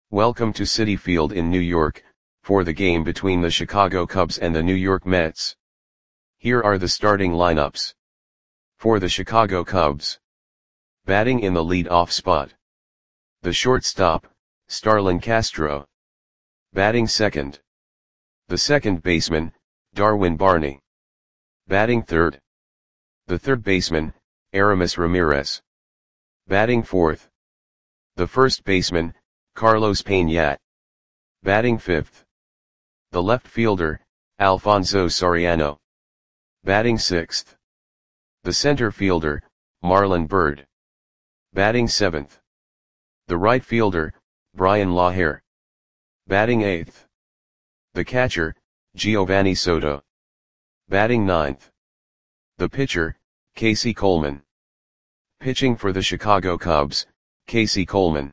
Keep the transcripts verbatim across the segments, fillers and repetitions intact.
Welcome to Citi Field in New York, for the game between the Chicago Cubs and the New York Mets. Here are the starting lineups. For the Chicago Cubs. Batting in the lead-off spot. The shortstop, Starlin Castro. Batting second. The second baseman, Darwin Barney. Batting third. The third baseman, Aramis Ramirez. Batting fourth. The first baseman, Carlos Peña. Batting fifth. The left fielder, Alfonso Soriano. Batting sixth. The center fielder, Marlon Byrd. Batting seventh. The right fielder, Bryan LaHair. Batting eighth. The catcher, Giovanni Soto. Batting ninth. The pitcher, Casey Coleman. Pitching for the Chicago Cubs, Casey Coleman.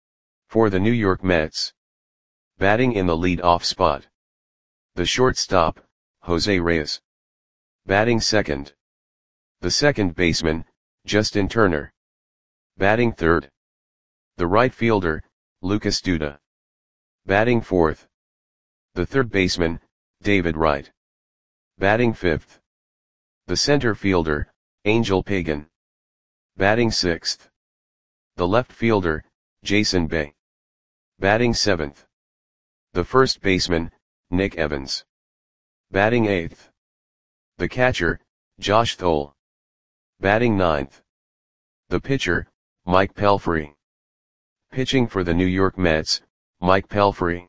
For the New York Mets. Batting in the lead-off spot. The shortstop, Jose Reyes. Batting second. The second baseman, Justin Turner. Batting third. The right fielder, Lucas Duda. Batting fourth. The third baseman, David Wright. Batting fifth. The center fielder, Angel Pagan. Batting sixth. The left fielder, Jason Bay. Batting seventh. The first baseman, Nick Evans. Batting eighth. The catcher, Josh Thole. Batting ninth. The pitcher, Mike Pelfrey. Pitching for the New York Mets, Mike Pelfrey.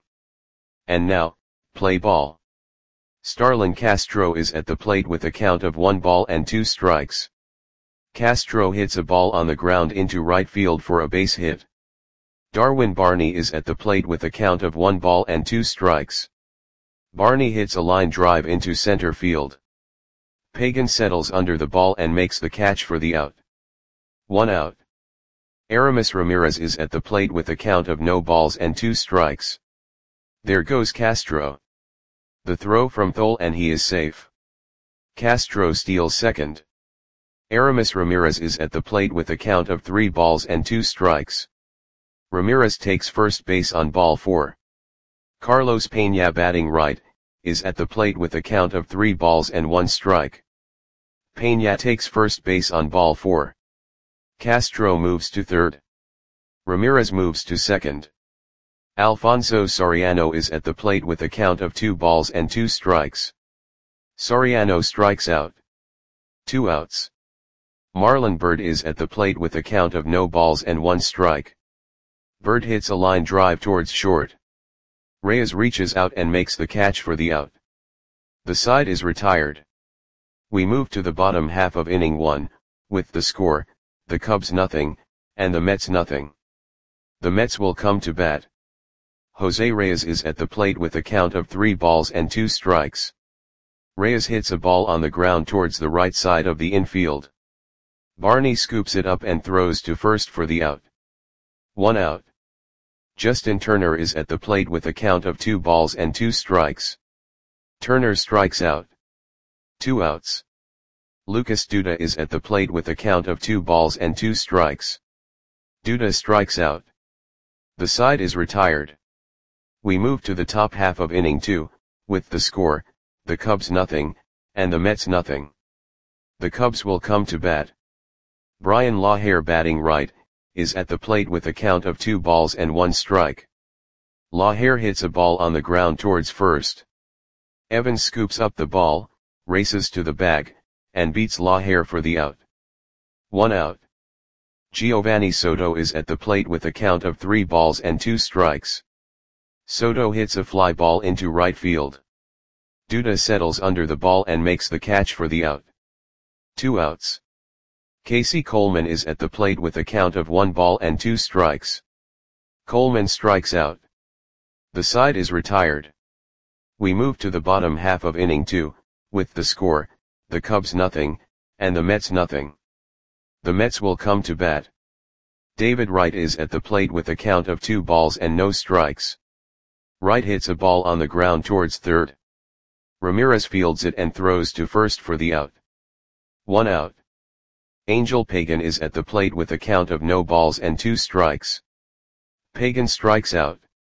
And now, play ball. Starlin Castro is at the plate with a count of one ball and two strikes. Castro hits a ball on the ground into right field for a base hit. Darwin Barney is at the plate with a count of one ball and two strikes. Barney hits a line drive into center field. Pagan settles under the ball and makes the catch for the out. One out. Aramis Ramirez is at the plate with a count of no balls and two strikes. There goes Castro. The throw from Thole and he is safe. Castro steals second. Aramis Ramirez is at the plate with a count of three balls and two strikes. Ramirez takes first base on ball four. Carlos Peña, batting right, is at the plate with a count of three balls and one strike. Peña takes first base on ball four. Castro moves to third. Ramirez moves to second. Alfonso Soriano is at the plate with a count of two balls and two strikes. Soriano strikes out. Two outs. Marlon Byrd is at the plate with a count of no balls and one strike. Byrd hits a line drive towards short. Reyes reaches out and makes the catch for the out. The side is retired. We move to the bottom half of inning one, with the score, the Cubs nothing, and the Mets nothing. The Mets will come to bat. Jose Reyes is at the plate with a count of three balls and two strikes. Reyes hits a ball on the ground towards the right side of the infield. Barney scoops it up and throws to first for the out. One out. Justin Turner is at the plate with a count of two balls and two strikes. Turner strikes out. Two outs. Lucas Duda is at the plate with a count of two balls and two strikes. Duda strikes out. The side is retired. We move to the top half of inning two, with the score, the Cubs nothing, and the Mets nothing. The Cubs will come to bat. Bryan LaHair, batting right, is at the plate with a count of two balls and one strike. LaHair hits a ball on the ground towards first. Evans scoops up the ball, races to the bag, and beats LaHair for the out. One out. Giovanni Soto is at the plate with a count of three balls and two strikes. Soto hits a fly ball into right field. Duda settles under the ball and makes the catch for the out. Two outs. Casey Coleman is at the plate with a count of one ball and two strikes. Coleman strikes out. The side is retired. We move to the bottom half of inning two, with the score, the Cubs nothing, and the Mets nothing. The Mets will come to bat. David Wright is at the plate with a count of two balls and no strikes. Wright hits a ball on the ground towards third. Ramirez fields it and throws to first for the out. One out. Angel Pagan is at the plate with a count of no balls and two strikes. Pagan strikes out.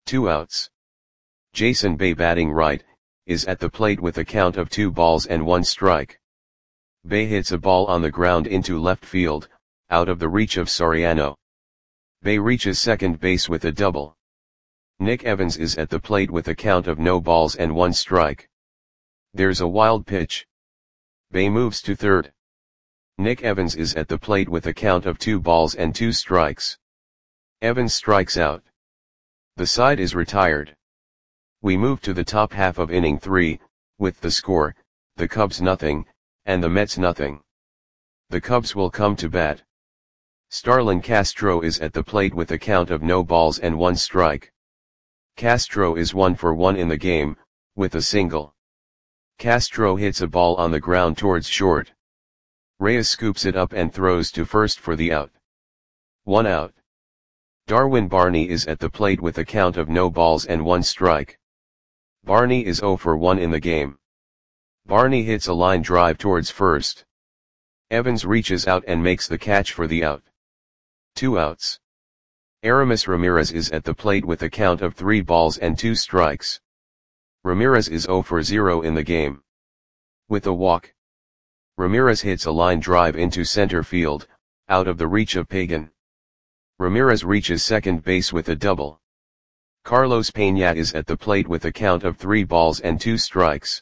Two outs. Jason Bay batting right, is at the plate with a count of two balls and one strike. Bay hits a ball on the ground into left field, out of the reach of Soriano. Bay reaches second base with a double. Nick Evans is at the plate with a count of no balls and one strike. There's a wild pitch. Bay moves to third. Nick Evans is at the plate with a count of two balls and two strikes. Evans strikes out. The side is retired. We move to the top half of inning three, with the score, the Cubs nothing, and the Mets nothing. The Cubs will come to bat. Starlin Castro is at the plate with a count of no balls and one strike. Castro is one for one in the game, with a single. Castro hits a ball on the ground towards short. Reyes scoops it up and throws to first for the out. One out. Darwin Barney is at the plate with a count of no balls and one strike. Barney is oh for one in the game. Barney hits a line drive towards first. Evans reaches out and makes the catch for the out. Two outs. Aramis Ramirez is at the plate with a count of three balls and two strikes. Ramirez is oh for zero in the game. With a walk. Ramirez hits a line drive into center field, out of the reach of Pagan. Ramirez reaches second base with a double. Carlos Peña is at the plate with a count of three balls and two strikes.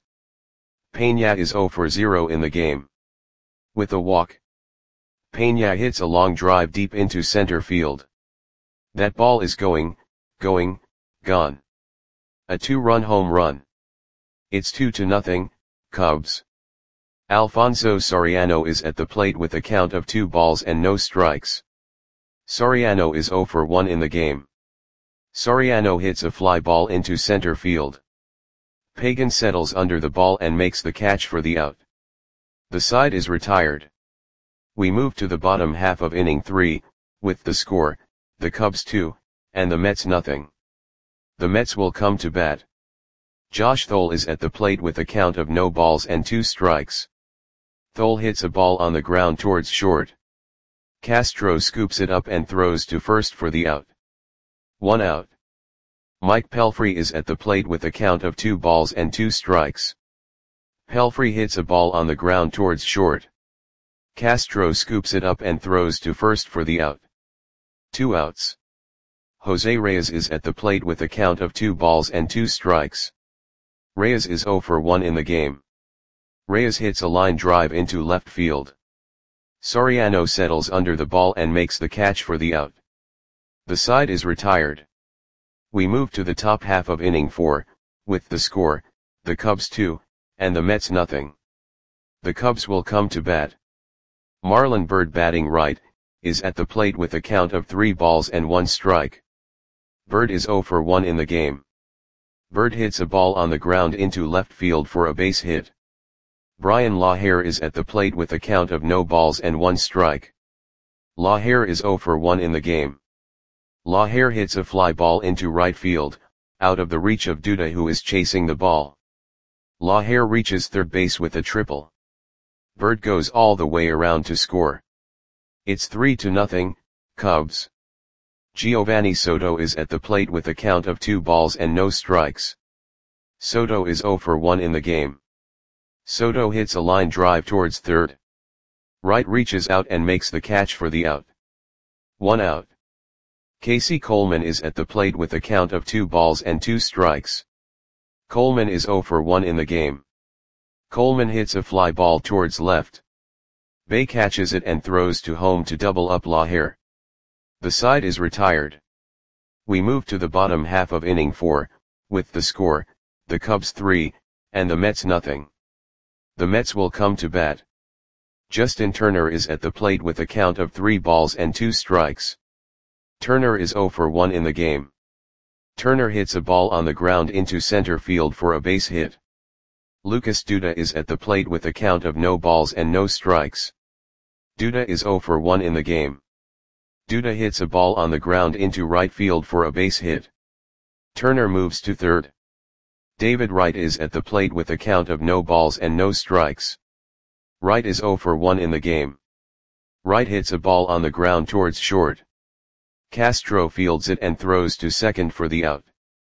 Peña is oh for zero in the game. With a walk. Peña hits a long drive deep into center field. That ball is going, going, gone. A two-run home run. It's two to nothing, Cubs. Alfonso Soriano is at the plate with a count of two balls and no strikes. Soriano is oh for one in the game. Soriano hits a fly ball into center field. Pagan settles under the ball and makes the catch for the out. The side is retired. We move to the bottom half of inning three, with the score, the Cubs two, and the Mets nothing. The Mets will come to bat. Josh Thole is at the plate with a count of no balls and two strikes. Thole hits a ball on the ground towards short. Castro scoops it up and throws to first for the out. One out. Mike Pelfrey is at the plate with a count of two balls and two strikes. Pelfrey hits a ball on the ground towards short. Castro scoops it up and throws to first for the out. Two outs. Jose Reyes is at the plate with a count of two balls and two strikes. Reyes is oh for one in the game. Reyes hits a line drive into left field. Soriano settles under the ball and makes the catch for the out. The side is retired. We move to the top half of inning four, with the score, the Cubs two, and the Mets nothing. The Cubs will come to bat. Marlon Byrd batting right, is at the plate with a count of three balls and one strike. Byrd is oh for one in the game. Byrd hits a ball on the ground into left field for a base hit. Brian Lawhare is at the plate with a count of no balls and one strike. Lawhare is oh for one in the game. Lawhare hits a fly ball into right field, out of the reach of Duda who is chasing the ball. Lawhare reaches third base with a triple. Byrd goes all the way around to score. It's three to nothing, Cubs. Giovanni Soto is at the plate with a count of two balls and no strikes. Soto is oh for one in the game. Soto hits a line drive towards third. Wright reaches out and makes the catch for the out. One out. Casey Coleman is at the plate with a count of two balls and two strikes. Coleman is oh for one in the game. Coleman hits a fly ball towards left. Bay catches it and throws to home to double up Lawhare. The side is retired. We move to the bottom half of inning four, with the score, the Cubs three, and the Mets nothing. The Mets will come to bat. Justin Turner is at the plate with a count of three balls and two strikes. Turner is oh for one in the game. Turner hits a ball on the ground into center field for a base hit. Lucas Duda is at the plate with a count of no balls and no strikes. Duda is oh for one in the game. Duda hits a ball on the ground into right field for a base hit. Turner moves to third. David Wright is at the plate with a count of no balls and no strikes. Wright is oh for one in the game. Wright hits a ball on the ground towards short. Castro fields it and throws to second for the out.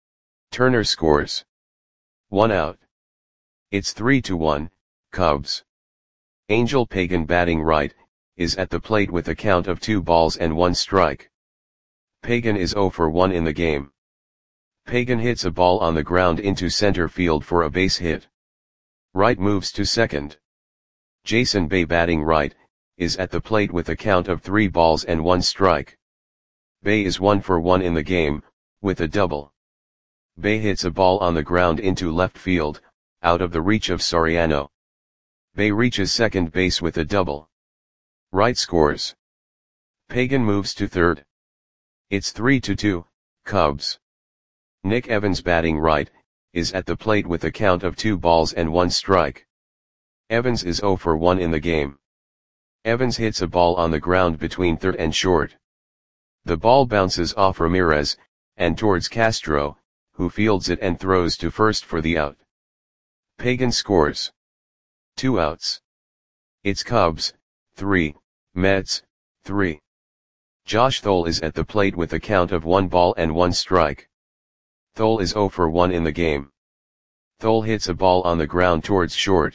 Turner scores. One out. It's three to one, Cubs. Angel Pagan batting right, is at the plate with a count of two balls and one strike. Pagan is oh for one in the game. Pagan hits a ball on the ground into center field for a base hit. Wright moves to second. Jason Bay batting right, is at the plate with a count of three balls and one strike. Bay is one for one in the game, with a double. Bay hits a ball on the ground into left field, out of the reach of Soriano. Bay reaches second base with a double. Wright scores. Pagan moves to third. It's three to two, Cubs. Nick Evans batting right, is at the plate with a count of two balls and one strike. Evans is oh for one in the game. Evans hits a ball on the ground between third and short. The ball bounces off Ramirez, and towards Castro, who fields it and throws to first for the out. Pagan scores. Two outs. It's Cubs, three, Mets, three. Josh Thole is at the plate with a count of one ball and one strike. Thole is oh for one in the game. Thole hits a ball on the ground towards short.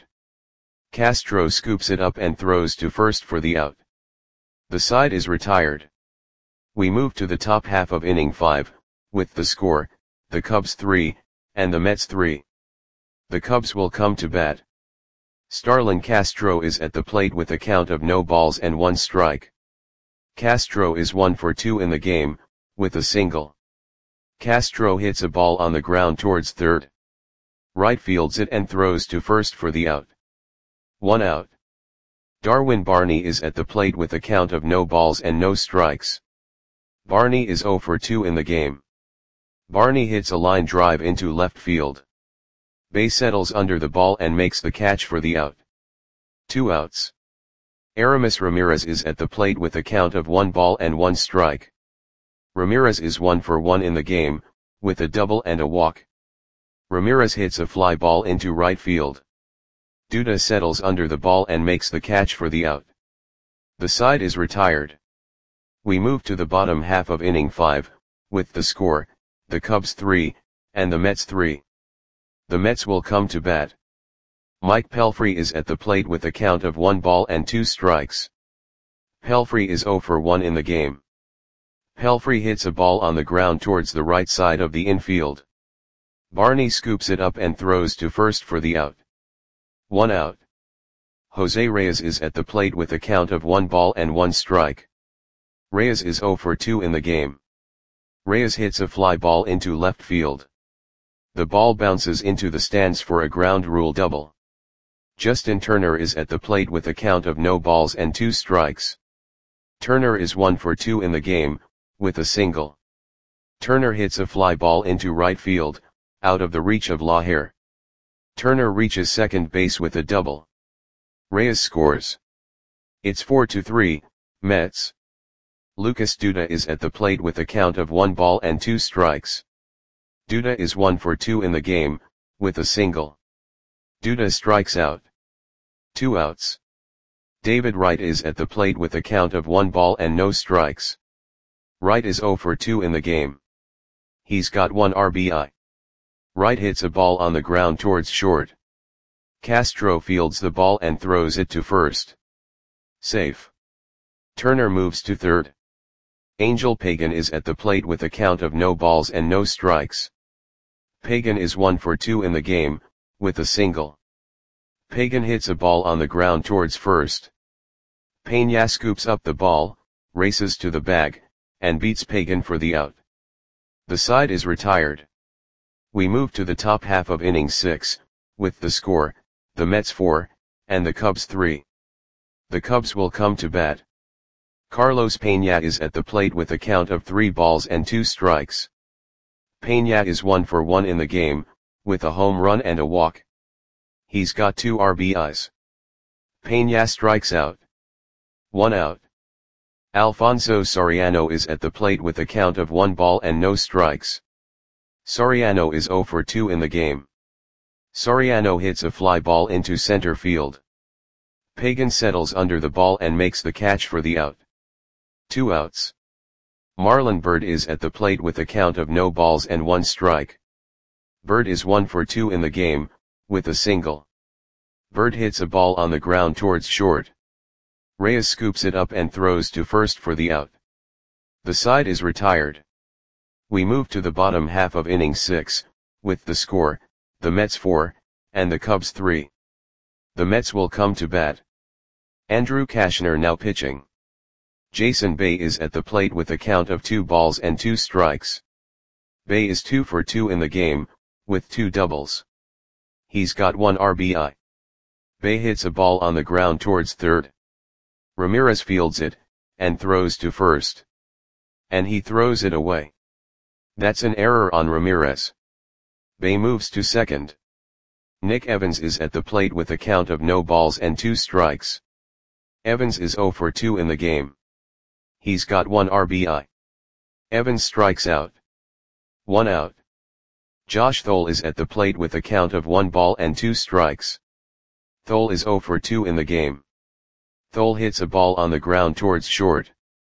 Castro scoops it up and throws to first for the out. The side is retired. We move to the top half of inning five, with the score, the Cubs three, and the Mets three. The Cubs will come to bat. Starlin Castro is at the plate with a count of no balls and one strike. Castro is one for two in the game, with a single. Castro hits a ball on the ground towards third. Wright fields it and throws to first for the out. One out. Darwin Barney is at the plate with a count of no balls and no strikes. Barney is oh for two in the game. Barney hits a line drive into left field. Bay settles under the ball and makes the catch for the out. Two outs. Aramis Ramirez is at the plate with a count of one ball and one strike. Ramirez is one for one in the game, with a double and a walk. Ramirez hits a fly ball into right field. Duda settles under the ball and makes the catch for the out. The side is retired. We move to the bottom half of inning five, with the score, the Cubs three, and the Mets three. The Mets will come to bat. Mike Pelfrey is at the plate with a count of one ball and two strikes. Pelfrey is oh for one in the game. Pelfrey hits a ball on the ground towards the right side of the infield. Barney scoops it up and throws to first for the out. One out. Jose Reyes is at the plate with a count of one ball and one strike. Reyes is oh for two in the game. Reyes hits a fly ball into left field. The ball bounces into the stands for a ground rule double. Justin Turner is at the plate with a count of no balls and two strikes. Turner is one for two in the game, with a single. Turner hits a fly ball into right field, out of the reach of Lahire. Turner reaches second base with a double. Reyes scores. It's four to three, Mets. Lucas Duda is at the plate with a count of one ball and two strikes. Duda is one for two in the game, with a single. Duda strikes out. Two outs. David Wright is at the plate with a count of one ball and no strikes. Wright is oh for two in the game. He's got one R B I. Wright hits a ball on the ground towards short. Castro fields the ball and throws it to first. Safe. Turner moves to third. Angel Pagan is at the plate with a count of no balls and no strikes. Pagan is one for two in the game, with a single. Pagan hits a ball on the ground towards first. Peña scoops up the ball, races to the bag, and beats Pagan for the out. The side is retired. We move to the top half of inning six, with the score, the Mets four, and the Cubs three. The Cubs will come to bat. Carlos Peña is at the plate with a count of three balls and two strikes. Peña is one for one in the game, with a home run and a walk. He's got two R B Is. Peña strikes out. One out. Alfonso Soriano is at the plate with a count of one ball and no strikes. Soriano is oh for two in the game. Soriano hits a fly ball into center field. Pagan settles under the ball and makes the catch for the out. Two outs. Marlon Byrd is at the plate with a count of no balls and one strike. Bird is one for two in the game, with a single. Bird hits a ball on the ground towards short. Reyes scoops it up and throws to first for the out. The side is retired. We move to the bottom half of inning six, with the score, the Mets four, and the Cubs three. The Mets will come to bat. Andrew Cashner now pitching. Jason Bay is at the plate with a count of two balls and two strikes. Bay is two for two in the game, with two doubles. He's got one R B I. Bay hits a ball on the ground towards third. Ramirez fields it, and throws to first. And he throws it away. That's an error on Ramirez. Bay moves to second. Nick Evans is at the plate with a count of no balls and two strikes. Evans is zero for two in the game. He's got one R B I. Evans strikes out. One out. Josh Thole is at the plate with a count of one ball and two strikes. Thole is zero for two in the game. Thole hits a ball on the ground towards short.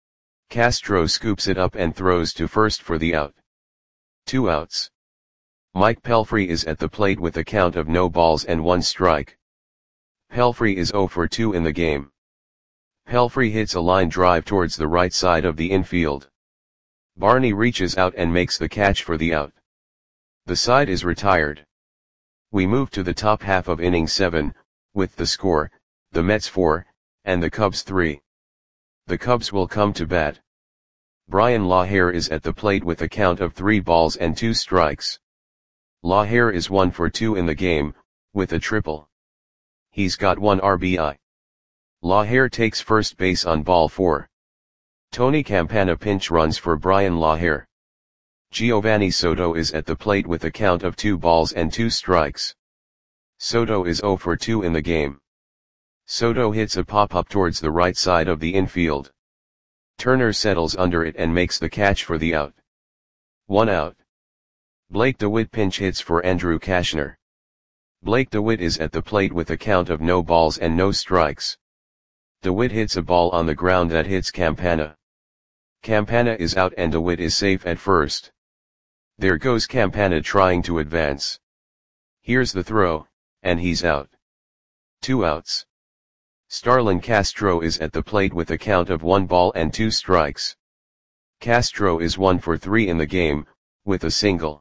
Castro scoops it up and throws to first for the out. Two outs. Mike Pelfrey is at the plate with a count of no balls and one strike. Pelfrey is zero for two in the game. Pelfrey hits a line drive towards the right side of the infield. Barney reaches out and makes the catch for the out. The side is retired. We move to the top half of inning seven, with the score, the Mets four, and the Cubs three. The Cubs will come to bat. Brian Lahair is at the plate with a count of three balls and two strikes. Lahair is one for two in the game, with a triple. He's got one R B I. Lahair takes first base on ball four. Tony Campana pinch runs for Brian Lahair. Giovanni Soto is at the plate with a count of two balls and two strikes. Soto is zero for two in the game. Soto hits a pop-up towards the right side of the infield. Turner settles under it and makes the catch for the out. One out. Blake DeWitt pinch hits for Andrew Cashner. Blake DeWitt is at the plate with a count of no balls and no strikes. DeWitt hits a ball on the ground that hits Campana. Campana is out and DeWitt is safe at first. There goes Campana trying to advance. Here's the throw, and he's out. Two outs. Starlin Castro is at the plate with a count of one ball and two strikes. Castro is one for three in the game, with a single.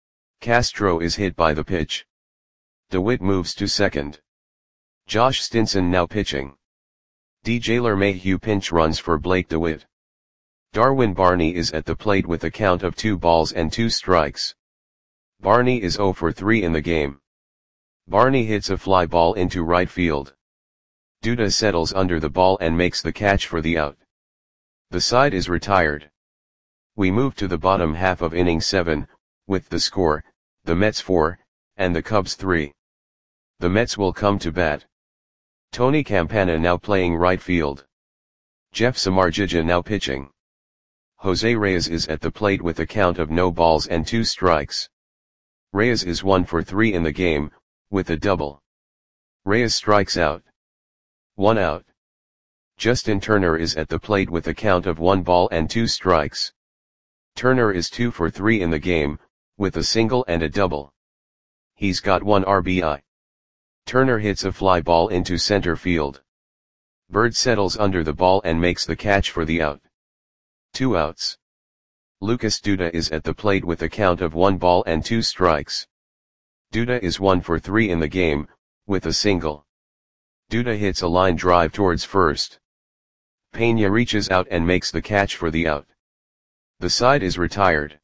Castro is hit by the pitch. DeWitt moves to second. Josh Stinson now pitching. D J LeMahieu pinch runs for Blake DeWitt. Darwin Barney is at the plate with a count of two balls and two strikes. Barney is zero for three in the game. Barney hits a fly ball into right field. Duda settles under the ball and makes the catch for the out. The side is retired. We move to the bottom half of inning seven, with the score, the Mets four, and the Cubs three. The Mets will come to bat. Tony Campana now playing right field. Jeff Samardzija now pitching. Jose Reyes is at the plate with a count of no balls and two strikes. Reyes is one for three in the game, with a double. Reyes strikes out. One out. Justin Turner is at the plate with a count of one ball and two strikes. Turner is two for three in the game, with a single and a double. He's got one R B I. Turner hits a fly ball into center field. Bird settles under the ball and makes the catch for the out. Two outs. Lucas Duda is at the plate with a count of one ball and two strikes. Duda is one for three in the game, with a single. Duda hits a line drive towards first. Pena reaches out and makes the catch for the out. The side is retired.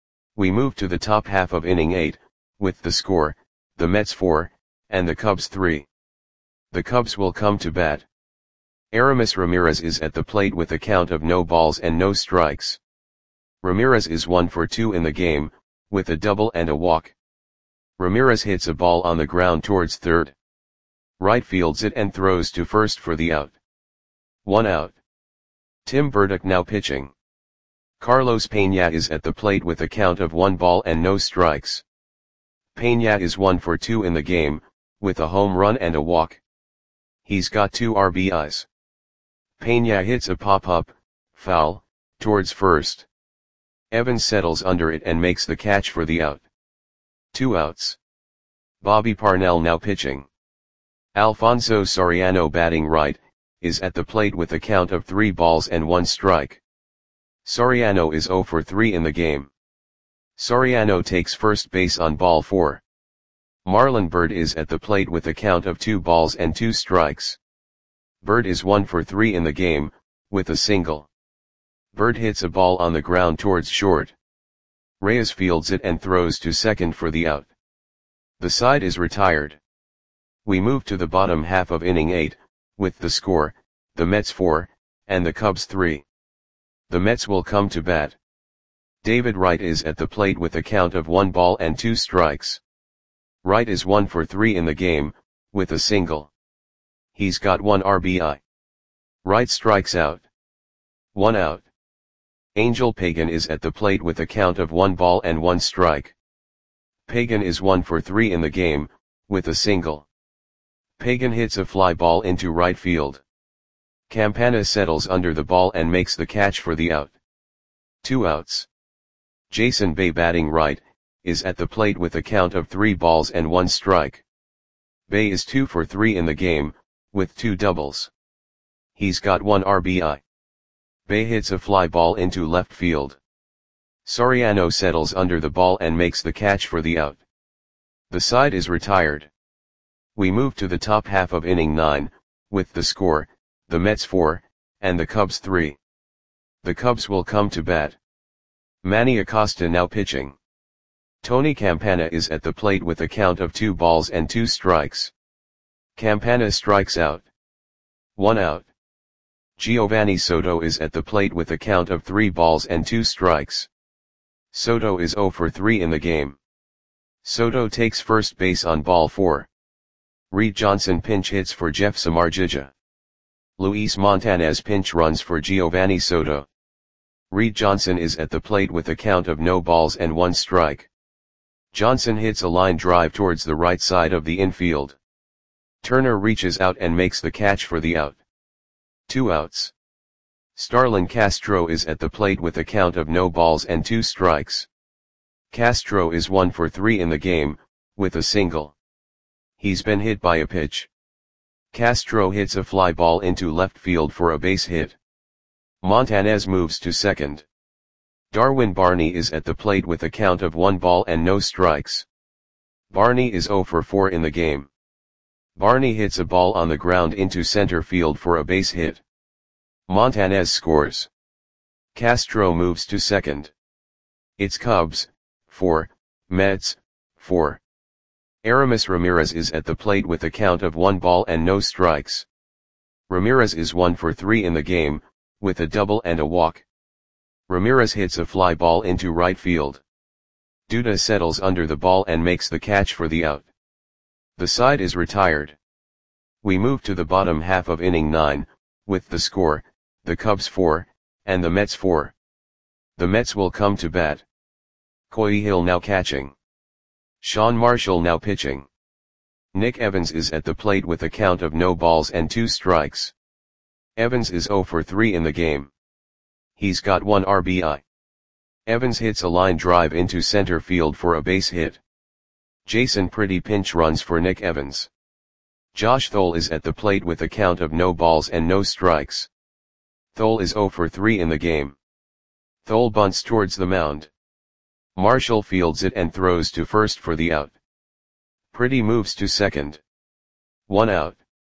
We move to the top half of inning eight, with the score, the Mets four, and the Cubs three. The Cubs will come to bat. Aramis Ramirez is at the plate with a count of no balls and no strikes. Ramirez is one for two in the game, with a double and a walk. Ramirez hits a ball on the ground towards third. Right fields it and throws to first for the out. One out. Tim Burdick now pitching. Carlos Pena is at the plate with a count of one ball and no strikes. Pena is one for two in the game, with a home run and a walk. He's got two R B Is. Pena hits a pop-up, foul, towards first. Evans settles under it and makes the catch for the out. Two outs. Bobby Parnell now pitching. Alfonso Soriano batting right, is at the plate with a count of three balls and one strike. Soriano is oh for three in the game. Soriano takes first base on ball four. Marlon Byrd is at the plate with a count of two balls and two strikes. Byrd is one for three in the game, with a single. Byrd hits a ball on the ground towards short. Reyes fields it and throws to second for the out. The side is retired. We move to the bottom half of inning eight, with the score, the Mets four, and the Cubs three. The Mets will come to bat. David Wright is at the plate with a count of one ball and two strikes. Wright is one for three in the game, with a single. He's got one R B I. Wright strikes out. One out. Angel Pagan is at the plate with a count of one ball and one strike. Pagan is one for three in the game, with a single. Pagan hits a fly ball into right field. Campana settles under the ball and makes the catch for the out. Two outs. Jason Bay batting right, is at the plate with a count of three balls and one strike. Bay is two for three in the game, with two doubles. He's got one R B I. Bay hits a fly ball into left field. Soriano settles under the ball and makes the catch for the out. The side is retired. We move to the top half of inning nine, with the score, the Mets four, and the Cubs three. The Cubs will come to bat. Manny Acosta now pitching. Tony Campana is at the plate with a count of two balls and two strikes. Campana strikes out. One out. Giovanni Soto is at the plate with a count of three balls and two strikes. Soto is oh for three in the game. Soto takes first base on ball four. Reed Johnson pinch hits for Jeff Samardzija. Luis Montanez pinch runs for Giovanni Soto. Reed Johnson is at the plate with a count of no balls and one strike. Johnson hits a line drive towards the right side of the infield. Turner reaches out and makes the catch for the out. Two outs. Starlin Castro is at the plate with a count of no balls and two strikes. Castro is one for three in the game, with a single. He's been hit by a pitch. Castro hits a fly ball into left field for a base hit. Montanez moves to second. Darwin Barney is at the plate with a count of one ball and no strikes. Barney is oh for four in the game. Barney hits a ball on the ground into center field for a base hit. Montanez scores. Castro moves to second. It's Cubs, four, Mets, four. Aramis Ramirez is at the plate with a count of one ball and no strikes. Ramirez is one for three in the game, with a double and a walk. Ramirez hits a fly ball into right field. Duda settles under the ball and makes the catch for the out. The side is retired. We move to the bottom half of inning nine, with the score, the Cubs four, and the Mets four. The Mets will come to bat. Coy Hill now catching. Sean Marshall now pitching. Nick Evans is at the plate with a count of no balls and two strikes. Evans is oh for three in the game. He's got one R B I. Evans hits a line drive into center field for a base hit. Jason Pretty pinch runs for Nick Evans. Josh Thole is at the plate with a count of no balls and no strikes. Thole is oh for three in the game. Thole bunts towards the mound. Marshall fields it and throws to first for the out. Pretty moves to second. One out.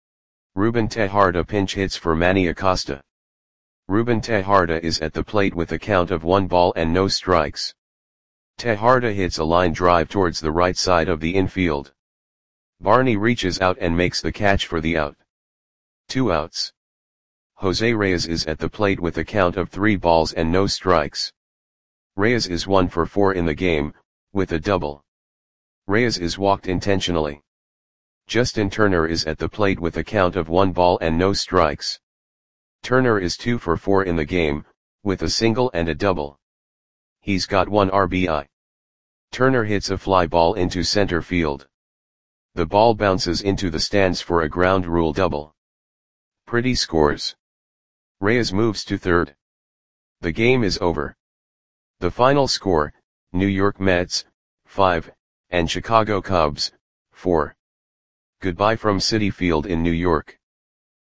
Ruben Tejarda pinch hits for Manny Acosta. Ruben Tejarda is at the plate with a count of one ball and no strikes. Tejarda hits a line drive towards the right side of the infield. Barney reaches out and makes the catch for the out. Two outs. Jose Reyes is at the plate with a count of three balls and no strikes. Reyes is one for four in the game, with a double. Reyes is walked intentionally. Justin Turner is at the plate with a count of one ball and no strikes. Turner is two for four in the game, with a single and a double. He's got one R B I. Turner hits a fly ball into center field. The ball bounces into the stands for a ground rule double. Pretty scores. Reyes moves to third. The game is over. The final score, New York Mets, five, and Chicago Cubs, four. Goodbye from Citi Field in New York.